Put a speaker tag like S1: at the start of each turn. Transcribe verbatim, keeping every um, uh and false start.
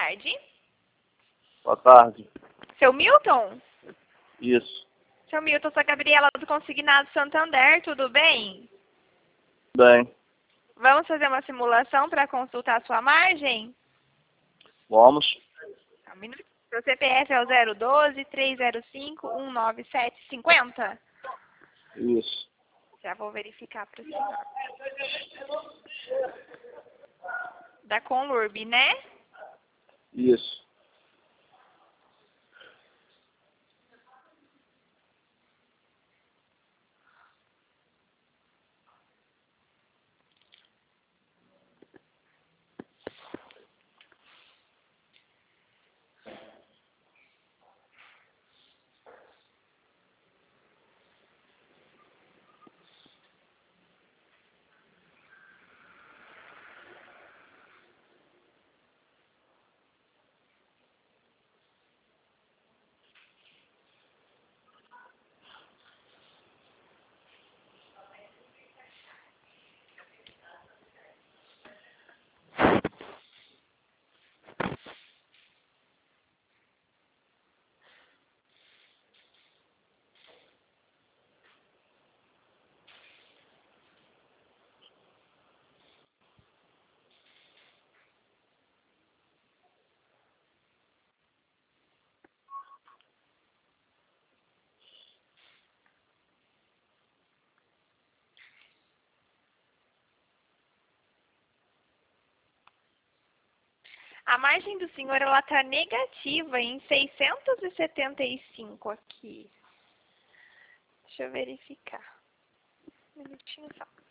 S1: tarde.
S2: Boa tarde.
S1: Seu Milton?
S2: Isso.
S1: Seu Milton, sou a Gabriela do Consignado Santander, tudo bem?
S2: Bem.
S1: Vamos fazer uma simulação para consultar a sua margem?
S2: Vamos.
S1: Um minuto. Seu C P F é o zero doze, três zero cinco, um nove sete cinco zero?
S2: Isso.
S1: Já vou verificar para o senhor. Da Conlurb, né?
S2: Isso.
S1: A margem do senhor, ela está negativa em seiscentos e setenta e cinco aqui. Deixa eu verificar. Um minutinho só.